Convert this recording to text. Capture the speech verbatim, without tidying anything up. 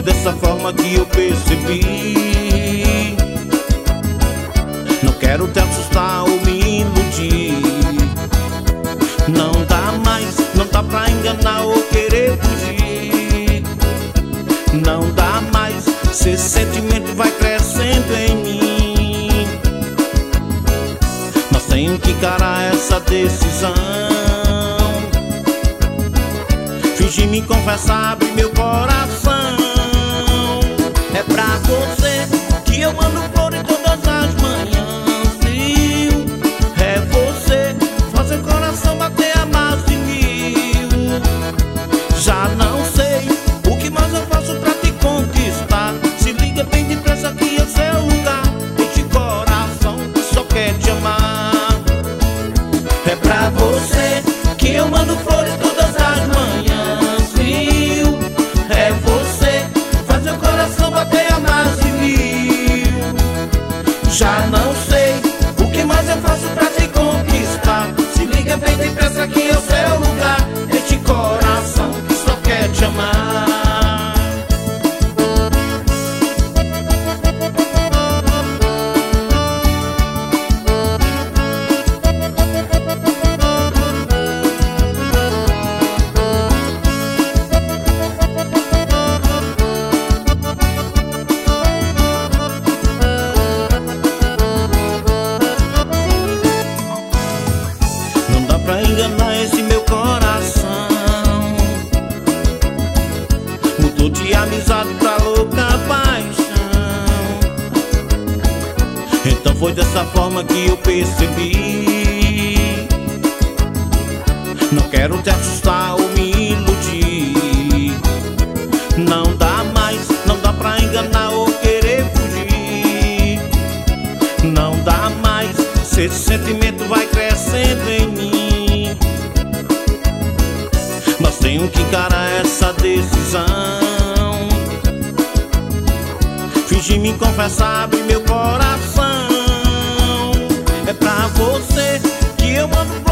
dessa forma que eu percebi. Não quero te assustar ou me iludir. Não dá mais, não dá pra enganar ou querer fugir. Não dá mais, seu sentimento vai crescendo em mim. Mas tenho que encarar essa decisão. Fingir me confessar, abrir meu coração. É pra você que eu mando flores todas as manhãs, viu? É você, fazer o coração bater a mais de mil. Já não sei o que mais eu faço pra te conquistar. Se liga bem depressa que é seu lugar. Este coração que só quer te amar. É pra você que eu mando flores todas as manhãs, viu? É você, faz meu coração bater a mais de mil. Já não sei o que mais eu faço pra te conquistar. Se liga bem depressa que é o seu lugar. Este coração que só quer te amar. Pra enganar esse meu coração. Mudou de amizade pra louca paixão. Então foi dessa forma que eu percebi. Não quero te assustar ou me iludir. Não dá mais, não dá pra enganar ou querer fugir. Não dá mais, seu sentimento vai crescendo em mim. Mas tenho que encarar essa decisão. Fingir me confessar, abrir meu coração. É pra você que eu mando